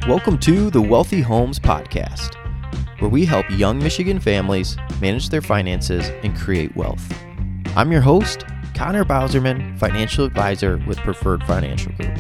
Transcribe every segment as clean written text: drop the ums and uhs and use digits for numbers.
Welcome to the Wealthy Homes Podcast, where we help young Michigan families manage their finances and create wealth. I'm your host, Connor Bauserman, financial advisor with Preferred Financial Group.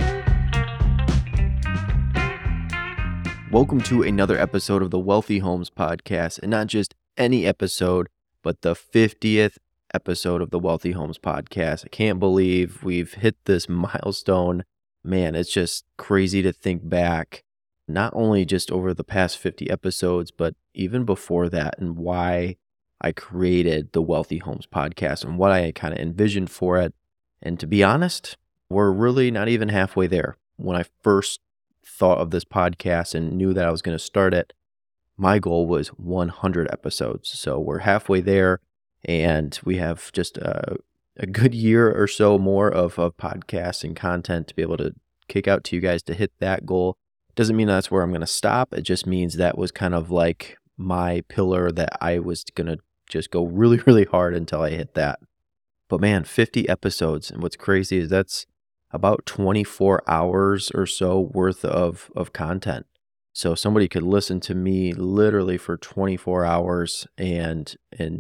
Welcome to another episode of the Wealthy Homes Podcast, and not just any episode, but the 50th episode of the Wealthy Homes Podcast. I can't believe we've hit this milestone. Man, it's just crazy to think back, not only just over the past 50 episodes, but even before that, and why I created the Wealthy Homes Podcast and what I kind of envisioned for it. And to be honest, we're really not even halfway there. When I first thought of this podcast and knew that I was going to start it, my goal was 100 episodes. So we're halfway there, and we have just a good year or so more of podcasts and content to be able to kick out to you guys to hit that goal. Doesn't mean that's where I'm going to stop. It just means that was kind of like my pillar that I was going to just go really, really hard until I hit that. But man, 50 episodes. And what's crazy is that's about 24 hours or so worth of content. So somebody could listen to me literally for 24 hours and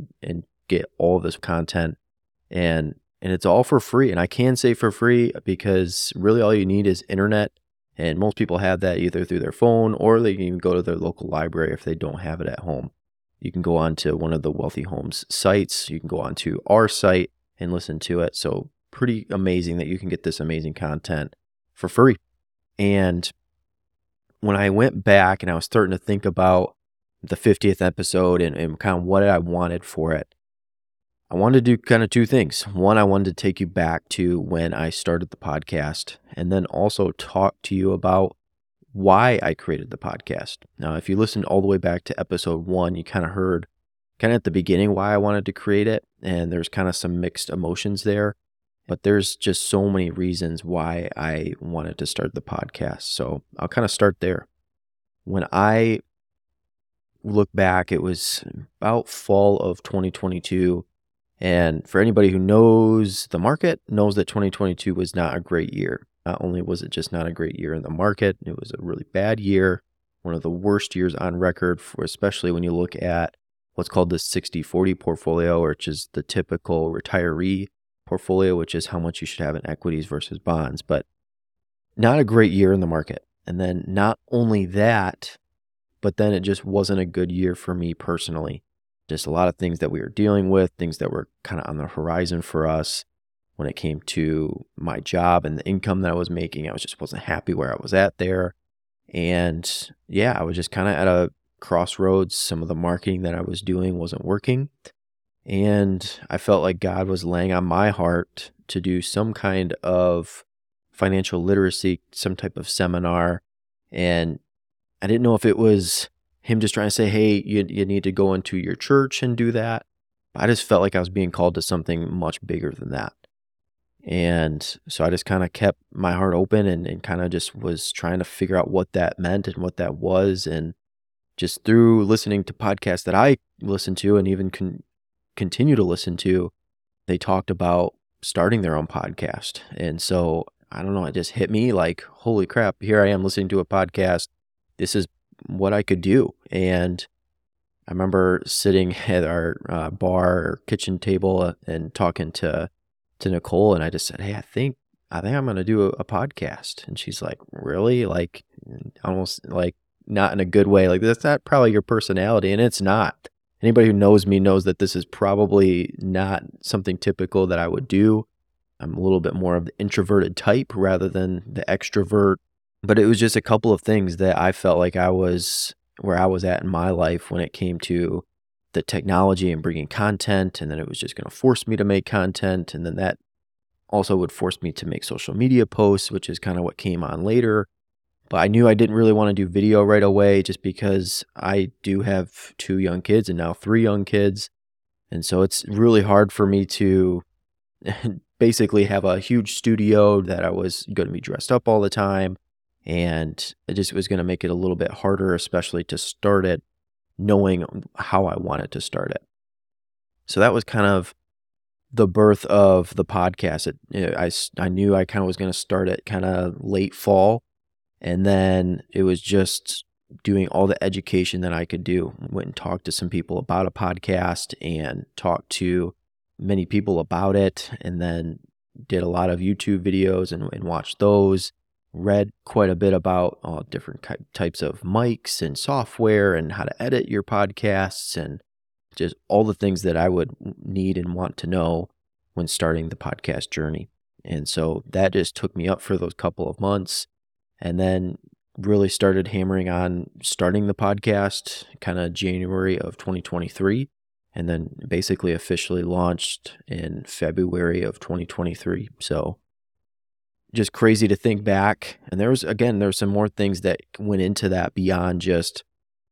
get all this content. And it's all for free. And I can say for free because really all you need is internet. And most people have that either through their phone, or they can even go to their local library if they don't have it at home. You can go on to one of the Wealthy Homes sites. You can go on to our site and listen to it. So pretty amazing that you can get this amazing content for free. And when I went back and I was starting to think about the 50th episode and kind of what I wanted for it, I wanted to do kind of two things. One, I wanted to take you back to when I started the podcast, and then also talk to you about why I created the podcast. Now, if you listened all the way back to episode 1, you kind of heard at the beginning why I wanted to create it, and there's kind of some mixed emotions there, but there's just so many reasons why I wanted to start the podcast. So I'll kind of start there. When I look back, it was about fall of 2022. And for anybody who knows the market, knows that 2022 was not a great year. Not only was it just not a great year in the market, it was a really bad year, one of the worst years on record, for especially when you look at what's called the 60-40 portfolio, which is the typical retiree portfolio, which is how much you should have in equities versus bonds. But not a great year in the market. And then not only that, but then it just wasn't a good year for me personally. Just a lot of things that we were dealing with, things that were kind of on the horizon for us when it came to my job and the income that I was making. I just wasn't happy where I was at there. And yeah, I was just kind of at a crossroads. Some of the marketing that I was doing wasn't working. And I felt like God was laying on my heart to do some kind of financial literacy, some type of seminar. And I didn't know if it was him just trying to say, hey, you need to go into your church and do that. I just felt like I was being called to something much bigger than that. And so I just kind of kept my heart open and kind of just was trying to figure out what that meant and what that was. And just through listening to podcasts that I listened to and even continue to listen to, they talked about starting their own podcast. And so, I don't know, it just hit me like, holy crap, here I am listening to a podcast. This is what I could do. And I remember sitting at our bar or kitchen table and talking to Nicole, and I just said, hey, I think I'm going to do a podcast. And she's like, really? Like, almost like not in a good way. Like, that's not probably your personality. And it's not. Anybody who knows me knows that this is probably not something typical that I would do. I'm a little bit more of the introverted type rather than the extrovert. But it was just a couple of things that I felt like I was where I was at in my life when it came to the technology and bringing content. And then it was just going to force me to make content. And then that also would force me to make social media posts, which is kind of what came on later. But I knew I didn't really want to do video right away just because I do have 2 young kids and now 3 young kids. And so it's really hard for me to basically have a huge studio that I was going to be dressed up all the time. And it just was going to make it a little bit harder, especially to start it, knowing how I wanted to start it. So that was kind of the birth of the podcast. I knew I kind of was going to start it kind of late fall. And then it was just doing all the education that I could do. Went and talked to some people about a podcast and talked to many people about it, and then did a lot of YouTube videos and watched those. Read quite a bit about all different types of mics and software and how to edit your podcasts and just all the things that I would need and want to know when starting the podcast journey. And so that just took me up for those couple of months, and then really started hammering on starting the podcast kind of January of 2023, and then basically officially launched in February of 2023. So just crazy to think back. And there was some more things that went into that beyond just,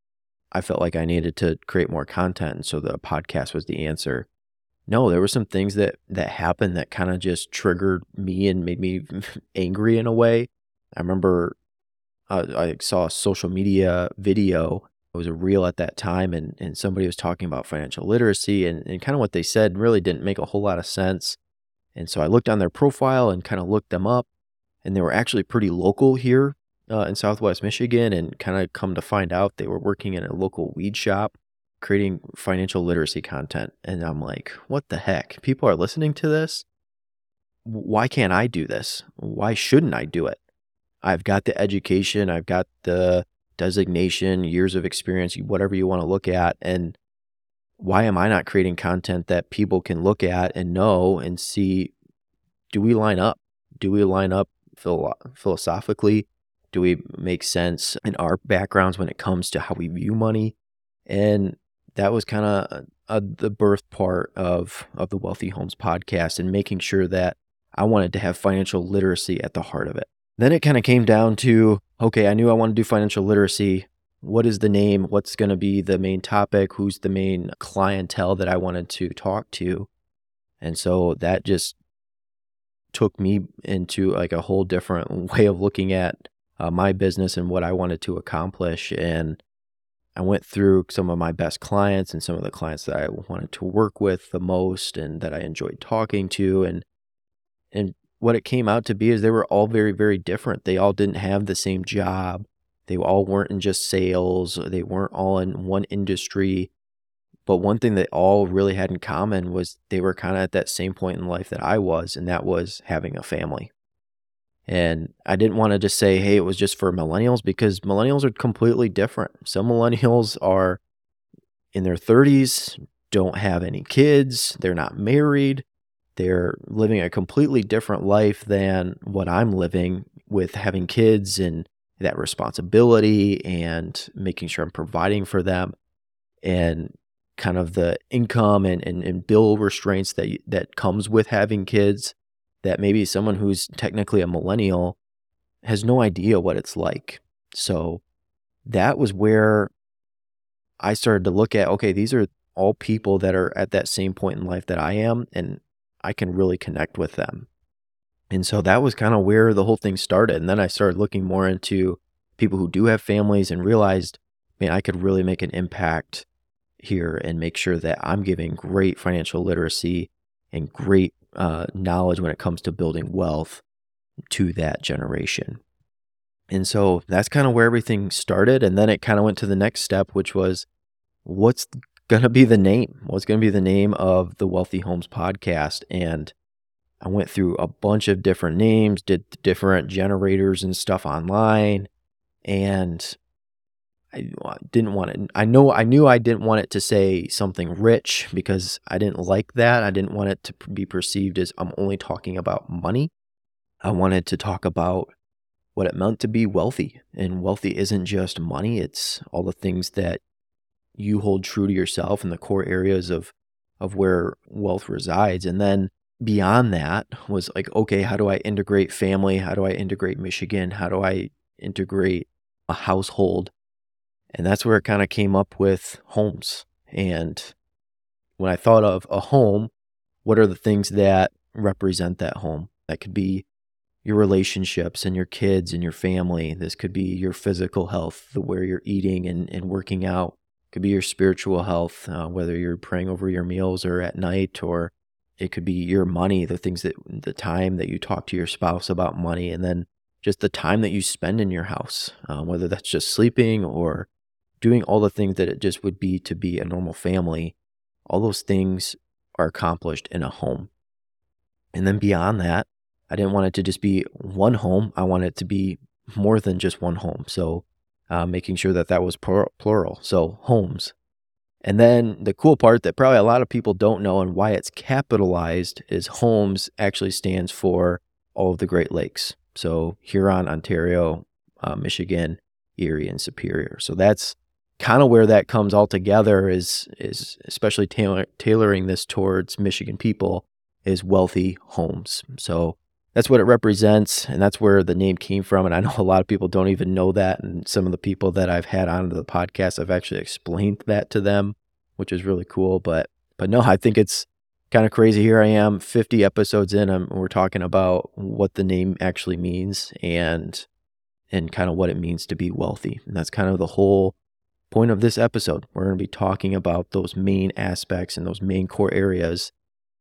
I felt like I needed to create more content, and so the podcast was the answer. No, there were some things that happened that kind of just triggered me and made me angry in a way. I remember I saw a social media video. It was a reel at that time, and somebody was talking about financial literacy, and kind of what they said really didn't make a whole lot of sense. And so I looked on their profile and kind of looked them up, and they were actually pretty local here in Southwest Michigan, and kind of come to find out they were working in a local weed shop creating financial literacy content. And I'm like, what the heck? People are listening to this? Why can't I do this? Why shouldn't I do it? I've got the education, I've got the designation, years of experience, whatever you want to look at. And why am I not creating content that people can look at and know and see, do we line up? Do we line up philosophically? Do we make sense in our backgrounds when it comes to how we view money? And that was kind of the birth part of the Wealthy Homes podcast, and making sure that I wanted to have financial literacy at the heart of it. Then it kind of came down to, okay, I knew I wanted to do financial literacy. What is the name? What's going to be the main topic? Who's the main clientele that I wanted to talk to? And so that just took me into like a whole different way of looking at my business and what I wanted to accomplish. And I went through some of my best clients and some of the clients that I wanted to work with the most and that I enjoyed talking to. And what it came out to be is they were all very, very different. They all didn't have the same job. They all weren't in just sales. They weren't all in one industry. But one thing they all really had in common was they were kind of at that same point in life that I was, and that was having a family. And I didn't want to just say, hey, it was just for millennials, because millennials are completely different. Some millennials are in their 30s, don't have any kids, they're not married, they're living a completely different life than what I'm living, with having kids and that responsibility and making sure I'm providing for them, and kind of the income and bill restraints that comes with having kids, that maybe someone who's technically a millennial has no idea what it's like. So that was where I started to look at, okay, these are all people that are at that same point in life that I am, and I can really connect with them. And so that was kind of where the whole thing started. And then I started looking more into people who do have families and realized, man, I could really make an impact here and make sure that I'm giving great financial literacy and great knowledge when it comes to building wealth to that generation. And so that's kind of where everything started. And then it kind of went to the next step, which was, what's going to be the name? What's going to be the name of the Wealthy Homes podcast? And I went through a bunch of different names, did different generators and stuff online, and I didn't want it. I knew I didn't want it to say something rich, because I didn't like that. I didn't want it to be perceived as I'm only talking about money. I wanted to talk about what it meant to be wealthy. And wealthy isn't just money. It's all the things that you hold true to yourself and the core areas of where wealth resides. And then beyond that was like, okay, how do I integrate family? How do I integrate Michigan? How do I integrate a household? And that's where it kind of came up with homes. And when I thought of a home, what are the things that represent that home? That could be your relationships and your kids and your family. This could be your physical health, where you're eating and working out. It could be your spiritual health, whether you're praying over your meals or at night, or it could be your money, the time that you talk to your spouse about money. And then just the time that you spend in your house, whether that's just sleeping or doing all the things that it just would be to be a normal family. All those things are accomplished in a home. And then beyond that, I didn't want it to just be one home. I wanted it to be more than just one home. So making sure that that was plural. So homes. And then the cool part that probably a lot of people don't know and why it's capitalized is homes actually stands for all of the Great Lakes. So Huron, Ontario, Michigan, Erie, and Superior. So that's kind of where that comes all together is especially tailoring this towards Michigan people is wealthy homes. So that's what it represents, and that's where the name came from. And I know a lot of people don't even know that, and some of the people that I've had on the podcast, I've actually explained that to them, which is really cool. But no, I think it's kind of crazy. Here I am, 50 episodes in, and we're talking about what the name actually means and kind of what it means to be wealthy. And that's kind of the whole point of this episode. We're going to be talking about those main aspects and those main core areas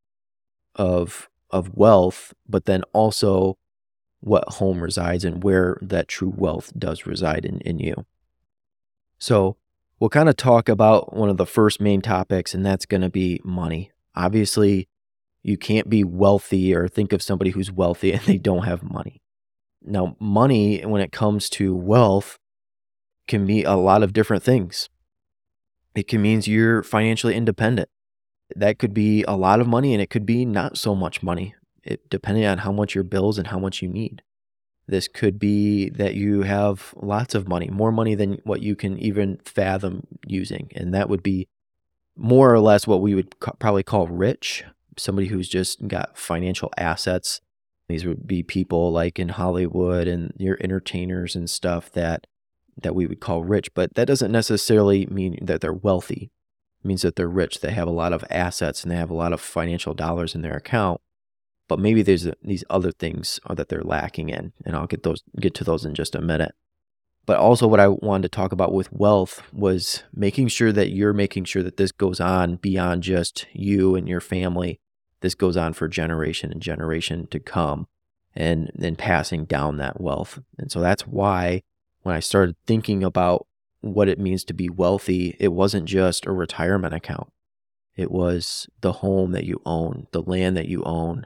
of wealth, but then also what home resides and where that true wealth does reside in you. So we'll kind of talk about one of the first main topics, and that's going to be money. Obviously, you can't be wealthy or think of somebody who's wealthy and they don't have money. Now, money, when it comes to wealth, can be a lot of different things. It can mean you're financially independent. That could be a lot of money, and it could be not so much money, depending on how much your bills and how much you need. This could be that you have lots of money, more money than what you can even fathom using. And that would be more or less what we would probably call rich, somebody who's just got financial assets. These would be people like in Hollywood and your entertainers and stuff that we would call rich, but that doesn't necessarily mean that they're wealthy. It means that they're rich. They have a lot of assets and they have a lot of financial dollars in their account, but maybe there's these other things that they're lacking in, and I'll get to those in just a minute. But also what I wanted to talk about with wealth was making sure that you're making sure that this goes on beyond just you and your family. This goes on for generation and generation to come, and then passing down that wealth. And so that's why when I started thinking about what it means to be wealthy, it wasn't just a retirement account. It was the home that you own, the land that you own.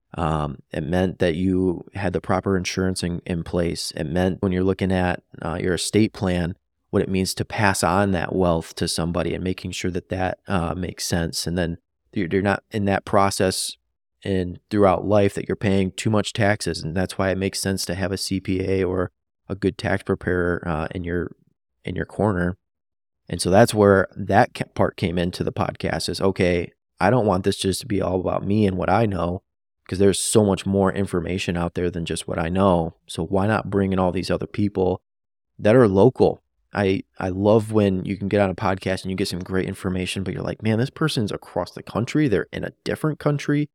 It meant that you had the proper insurance in place. It meant when you're looking at your estate plan, what it means to pass on that wealth to somebody and making sure that makes sense. And then you're not in that process and throughout life that you're paying too much taxes. And that's why it makes sense to have a CPA or a good tax preparer in your corner. And so that's where that part came into the podcast is, okay, I don't want this just to be all about me and what I know, because there's so much more information out there than just what I know. So why not bring in all these other people that are local? I love when you can get on a podcast and you get some great information, but you're like, man, this person's across the country. They're in a different country.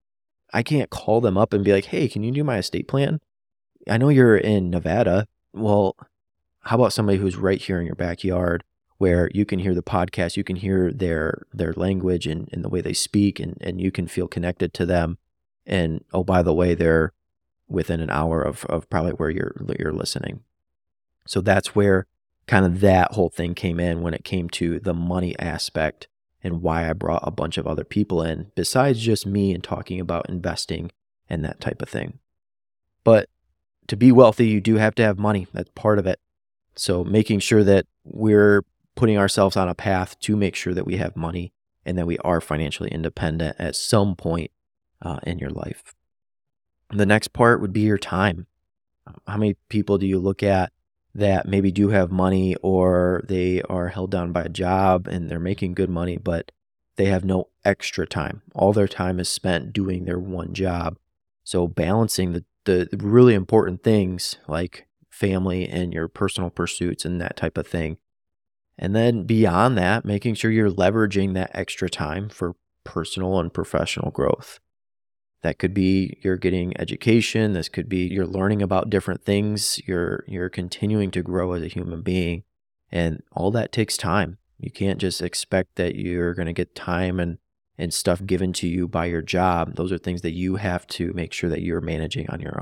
I can't call them up and be like, hey, can you do my estate plan? I know you're in Nevada. Well, how about somebody who's right here in your backyard where you can hear the podcast, you can hear their language and the way they speak, and you can feel connected to them. And oh, by the way, they're within an hour of probably where you're listening. So that's where kind of that whole thing came in when it came to the money aspect and why I brought a bunch of other people in besides just me and talking about investing and that type of thing. But to be wealthy, you do have to have money. That's part of it. So making sure that we're putting ourselves on a path to make sure that we have money and that we are financially independent at some point in your life. The next part would be your time. How many people do you look at that maybe do have money or they are held down by a job and they're making good money, but they have no extra time? All their time is spent doing their one job. So balancing the really important things like family and your personal pursuits and that type of thing. And then beyond that, making sure you're leveraging that extra time for personal and professional growth. That could be you're getting education. This could be you're learning about different things. You're continuing to grow as a human being. And all that takes time. You can't just expect that you're going to get time and stuff given to you by your job. Those are things that you have to make sure that you're managing on your own.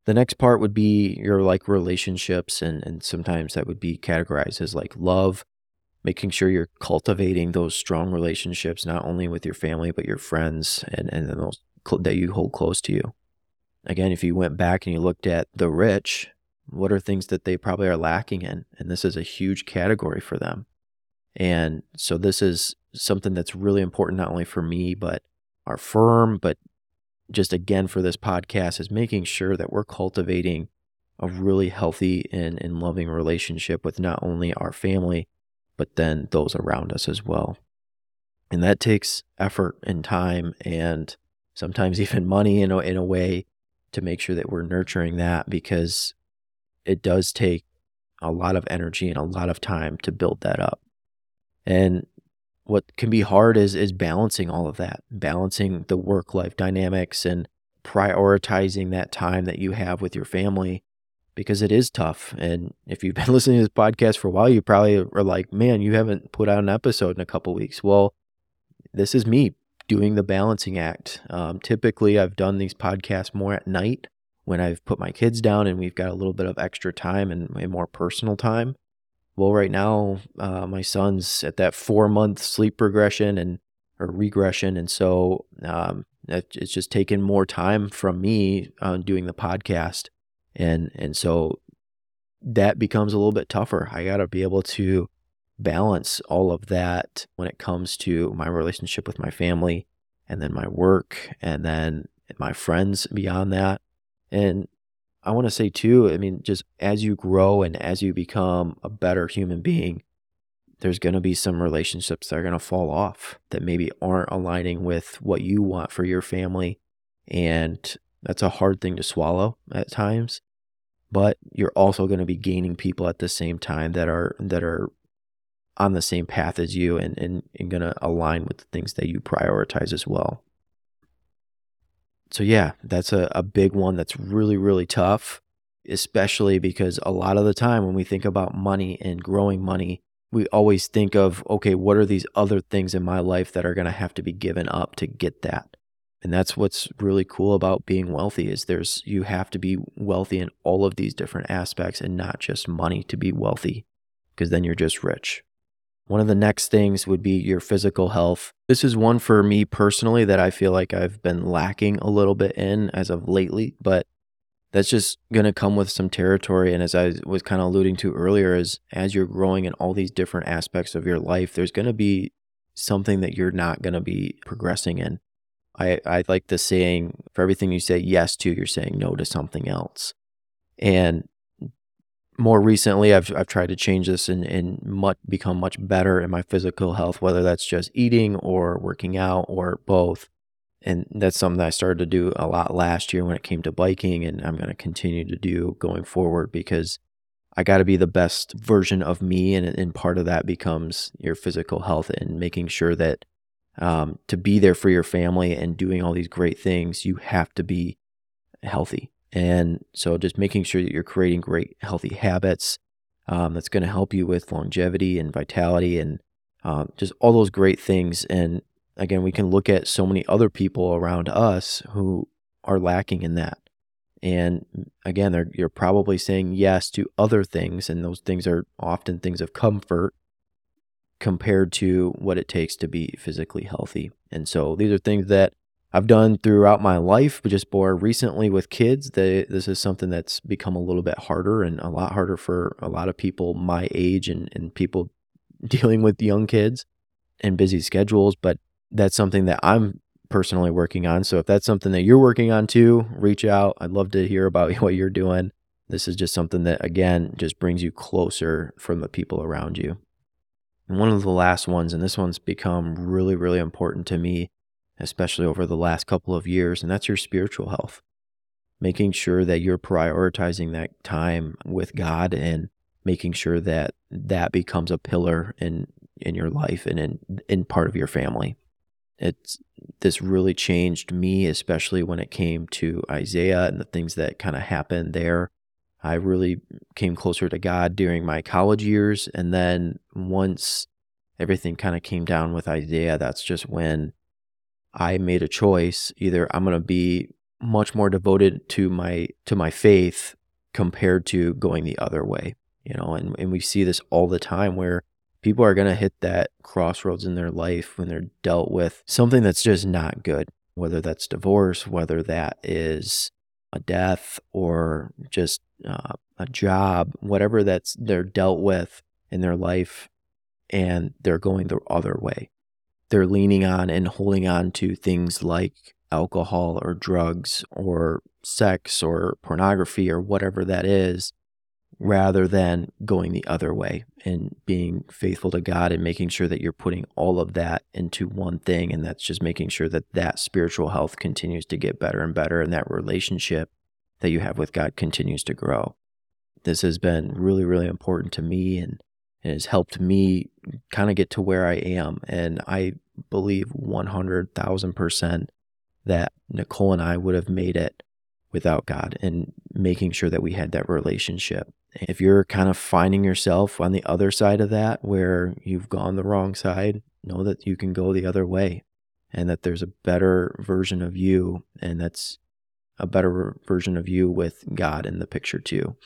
The next part would be your like relationships, and sometimes that would be categorized as like love, making sure you're cultivating those strong relationships, not only with your family, but your friends and then those that you hold close to you. Again, if you went back and you looked at the rich, what are things that they probably are lacking in? And this is a huge category for them. And so this is something that's really important, not only for me, but our firm, but just again for this podcast, is making sure that we're cultivating a really healthy and loving relationship with not only our family, but then those around us as well. And that takes effort and time and sometimes even money in a way to make sure that we're nurturing that, because it does take a lot of energy and a lot of time to build that up. And what can be hard is balancing all of that, balancing the work-life dynamics and prioritizing that time that you have with your family, because it is tough. And if you've been listening to this podcast for a while, you probably are like, man, you haven't put out an episode in a couple weeks. Well, this is me doing the balancing act. Typically, I've done these podcasts more at night when I've put my kids down and we've got a little bit of extra time and more personal time. Well, right now, my son's at that 4-month sleep regression or regression. And so it's just taken more time from me doing the podcast. And so that becomes a little bit tougher. I got to be able to balance all of that when it comes to my relationship with my family and then my work and then my friends beyond that. And I want to say too, I mean, just as you grow and as you become a better human being, there's going to be some relationships that are going to fall off that maybe aren't aligning with what you want for your family. And that's a hard thing to swallow at times, but you're also going to be gaining people at the same time that are on the same path as you and going to align with the things that you prioritize as well. So yeah, that's a big one that's really, really tough, especially because a lot of the time when we think about money and growing money, we always think of, okay, what are these other things in my life that are going to have to be given up to get that? And that's what's really cool about being wealthy is you have to be wealthy in all of these different aspects and not just money to be wealthy, because then you're just rich. One of the next things would be your physical health. This is one for me personally that I feel like I've been lacking a little bit in as of lately, but that's just going to come with some territory. And as I was kind of alluding to earlier, is as you're growing in all these different aspects of your life, there's going to be something that you're not going to be progressing in. I like the saying, for everything you say yes to, you're saying no to something else. And more recently, I've tried to change this and become much better in my physical health, whether that's just eating or working out or both. And that's something that I started to do a lot last year when it came to biking, and I'm going to continue to do going forward because I got to be the best version of me. And part of that becomes your physical health and making sure that to be there for your family and doing all these great things, you have to be healthy. And so just making sure that you're creating great healthy habits that's going to help you with longevity and vitality and just all those great things. And again, we can look at so many other people around us who are lacking in that. And again, you're probably saying yes to other things, and those things are often things of comfort compared to what it takes to be physically healthy. And so these are things that I've done throughout my life, but just more recently with kids, this is something that's become a little bit harder and a lot harder for a lot of people my age and people dealing with young kids and busy schedules. But that's something that I'm personally working on. So if that's something that you're working on too, reach out. I'd love to hear about what you're doing. This is just something that, again, just brings you closer from the people around you. And one of the last ones, and this one's become really, really important to me, especially over the last couple of years, and that's your spiritual health. Making sure that you're prioritizing that time with God and making sure that that becomes a pillar in your life and in part of your family. This really changed me, especially when it came to Isaiah and the things that kind of happened there. I really came closer to God during my college years. And then once everything kind of came down with Isaiah, that's just when I made a choice. Either I'm going to be much more devoted to my faith compared to going the other way, and we see this all the time where people are going to hit that crossroads in their life when they're dealt with something that's just not good, whether that's divorce, whether that is a death or just a job, whatever they're dealt with in their life, and they're going the other way. They're leaning on and holding on to things like alcohol or drugs or sex or pornography or whatever that is, rather than going the other way and being faithful to God and making sure that you're putting all of that into one thing. And that's just making sure that spiritual health continues to get better and better, and that relationship that you have with God continues to grow. This has been really, really important to me, and it has helped me kind of get to where I am. And I believe 100,000% that Nicole and I would have made it without God and making sure that we had that relationship. If you're kind of finding yourself on the other side of that, where you've gone the wrong side, know that you can go the other way, and that there's a better version of you, and that's a better version of you with God in the picture too.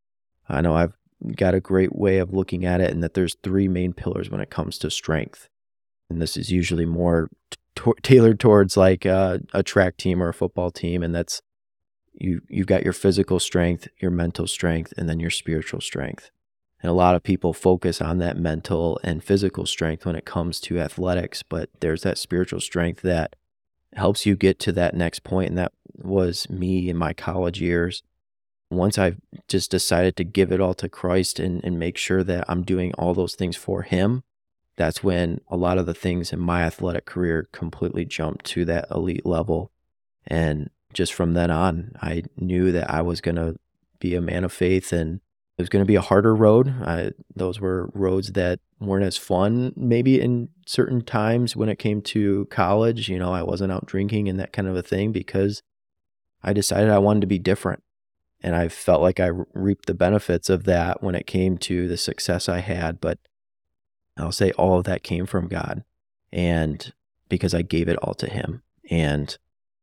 I know I've got a great way of looking at it, and that there's 3 main pillars when it comes to strength. And this is usually more tailored towards like a track team or a football team, and that's you've got your physical strength, your mental strength, and then your spiritual strength. And a lot of people focus on that mental and physical strength when it comes to athletics, but there's that spiritual strength that helps you get to that next point. And that was me in my college years. Once I just decided to give it all to Christ and make sure that I'm doing all those things for Him, that's when a lot of the things in my athletic career completely jumped to that elite level. And just from then on, I knew that I was going to be a man of faith, and it was going to be a harder road. Those were roads that weren't as fun maybe in certain times when it came to college. I wasn't out drinking and that kind of a thing because I decided I wanted to be different. And I felt like I reaped the benefits of that when it came to the success I had. But I'll say all of that came from God, and because I gave it all to Him. And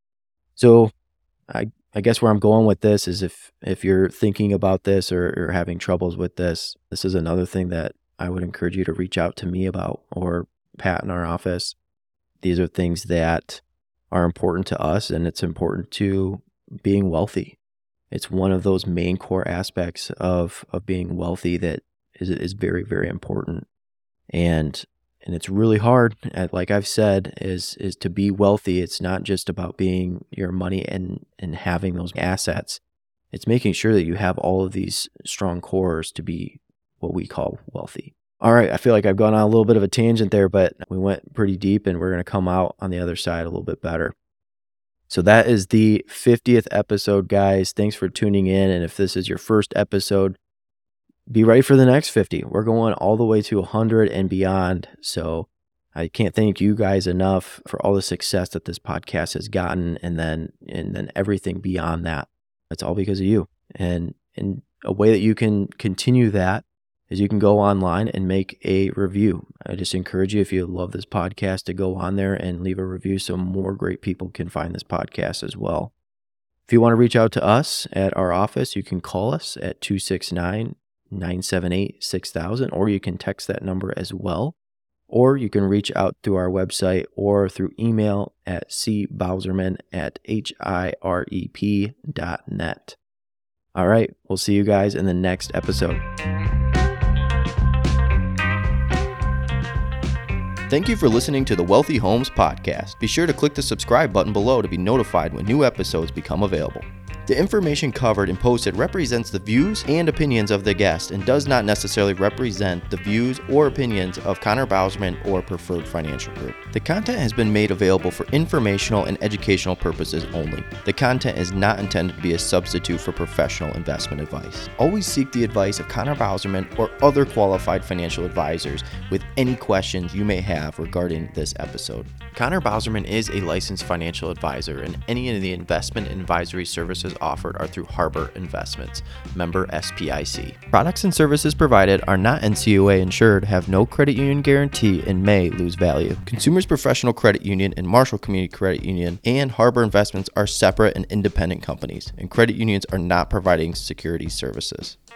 so I guess where I'm going with this is if you're thinking about this or having troubles with this is another thing that I would encourage you to reach out to me about, or Pat in our office. These are things that are important to us, and it's important to being wealthy. It's one of those main core aspects of being wealthy that is very, very important. And it's really hard, like I've said, is to be wealthy. It's not just about being your money and having those assets. It's making sure that you have all of these strong cores to be what we call wealthy. All right, I feel like I've gone on a little bit of a tangent there, but we went pretty deep, and we're going to come out on the other side a little bit better. So that is the 50th episode, guys. Thanks for tuning in. And if this is your first episode, be ready for the next 50. We're going all the way to 100 and beyond. So I can't thank you guys enough for all the success that this podcast has gotten, and then everything beyond that. It's all because of you. And a way that you can continue that is you can go online and make a review. I just encourage you, if you love this podcast, to go on there and leave a review so more great people can find this podcast as well. If you want to reach out to us at our office, you can call us at 269-978-6000, or you can text that number as well. Or you can reach out through our website or through email at cbauserman@hirep.net. All right, we'll see you guys in the next episode. Thank you for listening to the Wealthy Homes Podcast. Be sure to click the subscribe button below to be notified when new episodes become available. The information covered and posted represents the views and opinions of the guest and does not necessarily represent the views or opinions of Connor Bauserman or Preferred Financial Group. The content has been made available for informational and educational purposes only. The content is not intended to be a substitute for professional investment advice. Always seek the advice of Connor Bauserman or other qualified financial advisors with any questions you may have regarding this episode. Connor Bauserman is a licensed financial advisor, and any of the investment and advisory services offered are through Harbor Investments, member SPIC. Products and services provided are not NCUA insured, have no credit union guarantee, and may lose value. Consumers Professional Credit Union and Marshall Community Credit Union and Harbor Investments are separate and independent companies, and credit unions are not providing securities services.